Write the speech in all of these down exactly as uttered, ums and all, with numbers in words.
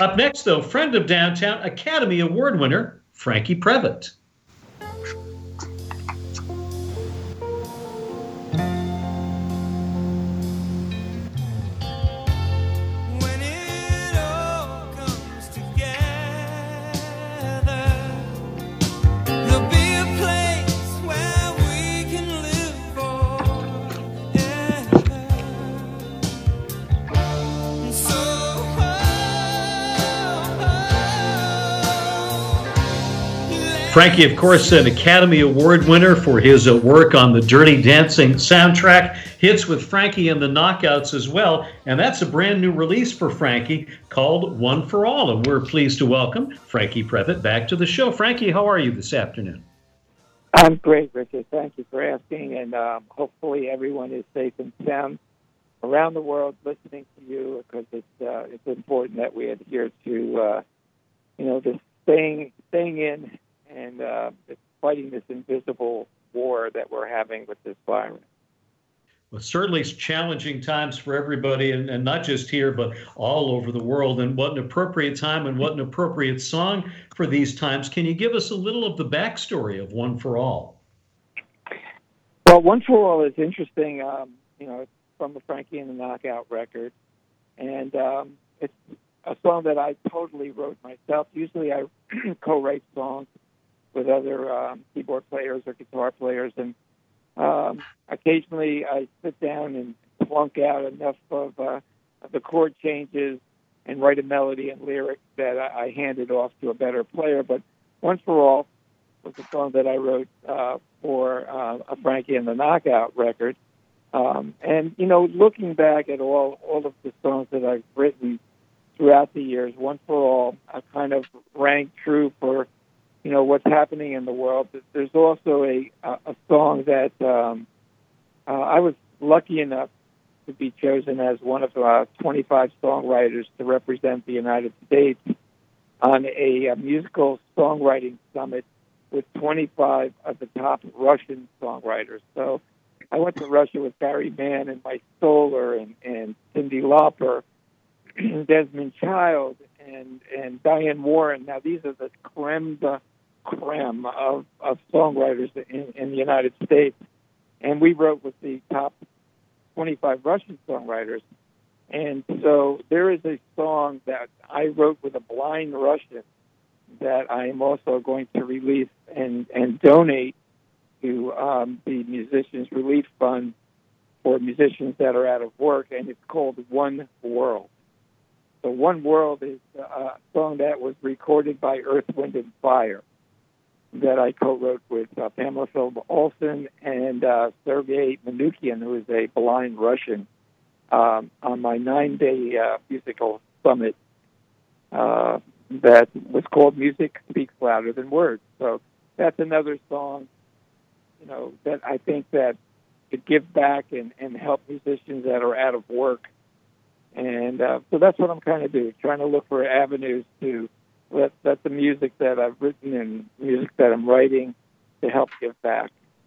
Up next, though, friend of Downtown, Academy Award winner, Frankie Previte. Frankie, of course, an Academy Award winner for his uh, work on the Dirty Dancing soundtrack. Hits with Frankie and the Knockouts as well. And that's a brand new release for Frankie called One for All. And we're pleased to welcome Frankie Previte back to the show. Frankie, how are you this afternoon? I'm great, Richard. Thank you for asking. And um, hopefully everyone is safe and sound around the world listening to you, because it's, uh, it's important that we adhere to, uh, you know, this staying, staying in and uh, fighting this invisible war that we're having with this virus. Well, certainly it's challenging times for everybody, and, and not just here, but all over the world. And what an appropriate time and what an appropriate song for these times. Can you give us a little of the backstory of One for All? Well, One for All is interesting. Um, you know, it's from the Frankie and the Knockout record. And um, it's a song that I totally wrote myself. Usually I co-write songs with other um, keyboard players or guitar players, and um, occasionally I sit down and plunk out enough of, uh, of the chord changes and write a melody and lyrics that I, I hand it off to a better player. But One for All was a song that I wrote uh, for uh, a Frankie and the Knockout record. Um, and, you know, looking back at all, all of the songs that I've written throughout the years, One for All, I kind of rang true for you know, what's happening in the world. There's also a a song that um, uh, I was lucky enough to be chosen as one of uh, twenty-five songwriters to represent the United States on a, a musical songwriting summit with twenty-five of the top Russian songwriters. So I went to Russia with Barry Mann and Mike Stoller and, and Cyndi Lauper, Desmond Child, and, and Diane Warren. Now, these are the creme de creme of, of songwriters in, in the United States. And we wrote with the top twenty-five Russian songwriters. And so there is a song that I wrote with a blind Russian that I am also going to release and, and donate to um, the Musicians Relief Fund for musicians that are out of work, and it's called One World. So One World is a song that was recorded by Earth, Wind, and Fire that I co-wrote with uh, Pamela Philip Olson and uh, Sergei Manoukian, who is a blind Russian, um, on my nine-day uh, musical summit uh, that was called Music Speaks Louder Than Words. So that's another song, you know, that I think that could give back and, and help musicians that are out of work. And uh, so that's what I'm kind of doing, trying to look for avenues to let, let the music that I've written and music that I'm writing to help give back.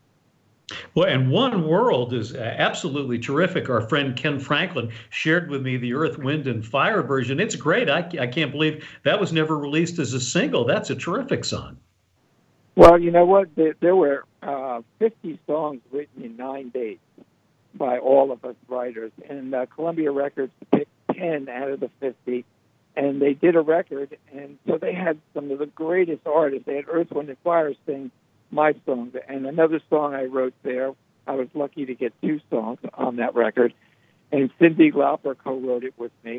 Well, and One World is absolutely terrific. Our friend Ken Franklin shared with me the Earth, Wind, and Fire version. It's great. I, I can't believe that was never released as a single. That's a terrific song. Well, you know what? There, there were uh, fifty songs written in nine days by all of us writers, and uh, Columbia Records picked ten out of the fifty, and they did a record, and so they had some of the greatest artists. They had Earth, Wind, and Fire sing my song, and another song I wrote there. I was lucky to get two songs on that record, and Cyndi Lauper co-wrote it with me,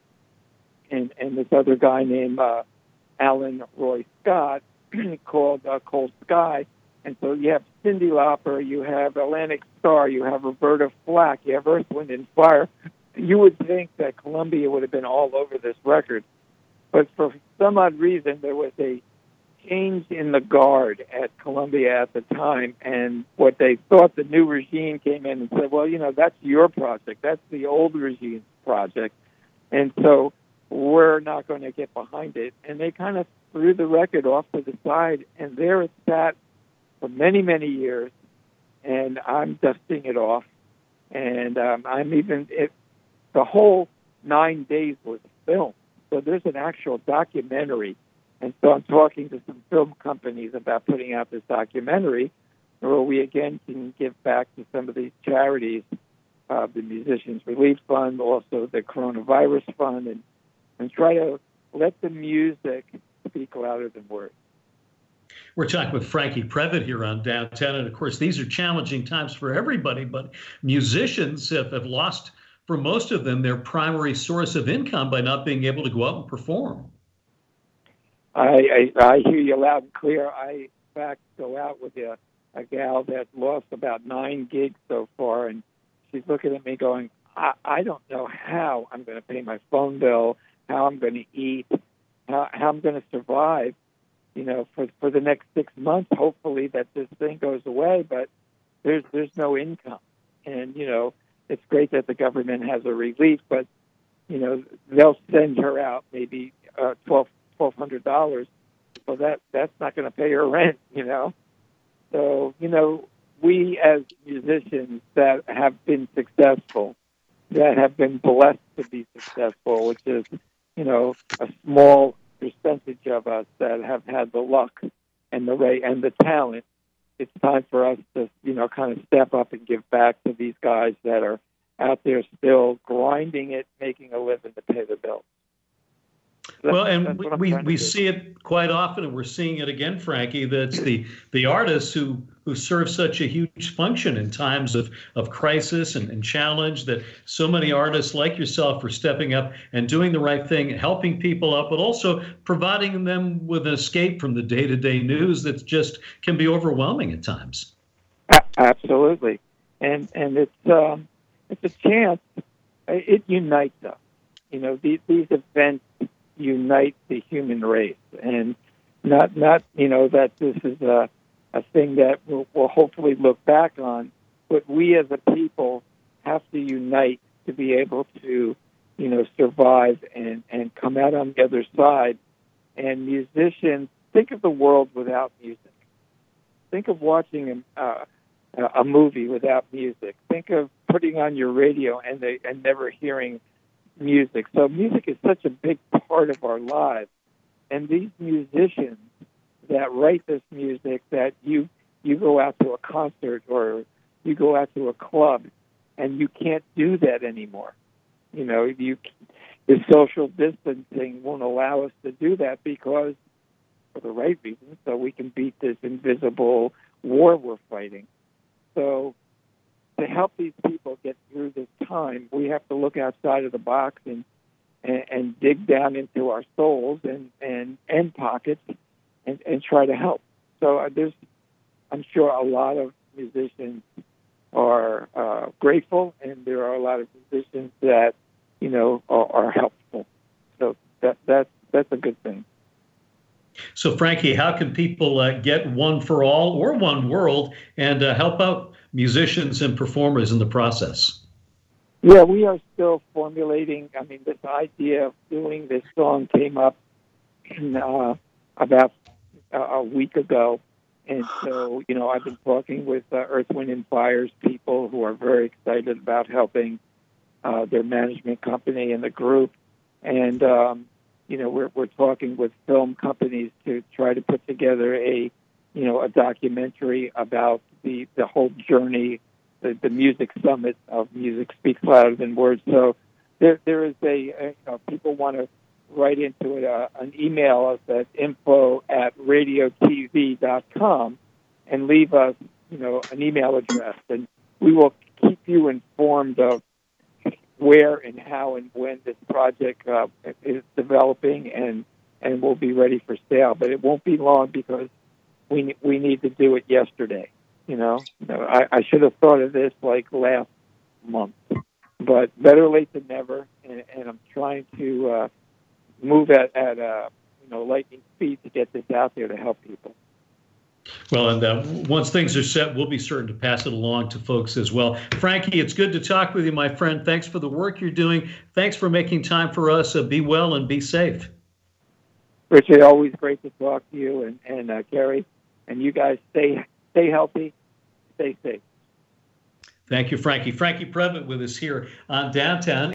and and this other guy named uh, Alan Roy Scott called uh, Cold Sky. And so you have Cyndi Lauper, you have Atlantic Starr, you have Roberta Flack, you have Earth, Wind, and Fire. You would think that Columbia would have been all over this record. But for some odd reason, there was a change in the guard at Columbia at the time. And what they thought, the new regime came in and said, well, you know, that's your project. That's the old regime's project. And so we're not going to get behind it. And they kind of threw the record off to the side. And there it sat for many, many years, and I'm dusting it off. And um, I'm even, it, the whole nine days was filmed. So there's an actual documentary. And so I'm talking to some film companies about putting out this documentary where we again can give back to some of these charities, uh, the Musicians Relief Fund, also the Coronavirus Fund, and, and try to let the music speak louder than words. We're talking with Frankie Previte here on Downtown. And of course, these are challenging times for everybody, but musicians have, have lost, for most of them, their primary source of income by not being able to go out and perform. I, I, I hear you loud and clear. I, in fact, go out with a, a gal that lost about nine gigs so far, and she's looking at me going, I, I don't know how I'm going to pay my phone bill, how I'm going to eat, how, how I'm going to survive, you know, for for the next six months. Hopefully that this thing goes away, but there's there's no income. And, you know, it's great that the government has a relief, but, you know, they'll send her out maybe uh, twelve hundred dollars. So that that's not going to pay her rent, you know. So, you know, we as musicians that have been successful, that have been blessed to be successful, which is, you know, a small percentage of us that have had the luck and the way and the talent, it's time for us to, you know, kind of step up and give back to these guys that are out there still grinding it, making a living to pay the bills. That's, well, and we, we, we see it quite often, and we're seeing it again, Frankie, that's the, the artists who, who serve such a huge function in times of, of crisis and, and challenge, that so many artists like yourself are stepping up and doing the right thing, helping people out, but also providing them with an escape from the day-to-day news that just can be overwhelming at times. Absolutely. And and it's, um, it's a chance. It unites us. You know, these, these events unite the human race, and not not you know that this is a a thing that we'll, we'll hopefully look back on, but we as a people have to unite to be able to, you know, survive and and come out on the other side. And musicians, think of the world without music. Think of watching a uh, a movie without music. Think of putting on your radio and they, and never hearing music. So music is such a big part of our lives, and these musicians that write this music, that you you go out to a concert or you go out to a club, and you can't do that anymore. You know, you the social distancing won't allow us to do that because for the right reasons, so we can beat this invisible war we're fighting. So to help these people get through this time, we have to look outside of the box and and, and dig down into our souls and, and, and pockets and, and try to help. So uh, there's, I'm sure a lot of musicians are uh, grateful, and there are a lot of musicians that, you know, are, are helpful. So that that's that's a good thing. So, Frankie, how can people uh, get One for All or One World and uh, help out musicians and performers in the process? Yeah, we are still formulating. I mean, this idea of doing this song came up in, uh, about a, a week ago. And so, you know, I've been talking with uh, Earth, Wind, and Fire's people who are very excited about helping uh, their management company and the group. And, um, you know, we're we're talking with film companies to try to put together a, you know, a documentary about the, the whole journey, the, the music summit of Music Speaks Louder Than Words. So there there is a, a you know, people want to write into it, uh, an email us at info at radio t v dot com and leave us, you know, an email address, and we will keep you informed of where and how and when this project uh, is developing, and and will be ready for sale. But it won't be long because we we need to do it yesterday. You know, I, I should have thought of this like last month, but better late than never. And, and I'm trying to uh, move at at uh, you know lightning speed to get this out there to help people. Well, and uh, once things are set, we'll be certain to pass it along to folks as well. Frankie, it's good to talk with you, my friend. Thanks for the work you're doing. Thanks for making time for us. Uh, be well and be safe. Richard, always great to talk to you, and, and uh, Gary, and you guys stay stay healthy, stay safe. Thank you, Frankie. Frankie Previte with us here on Downtown.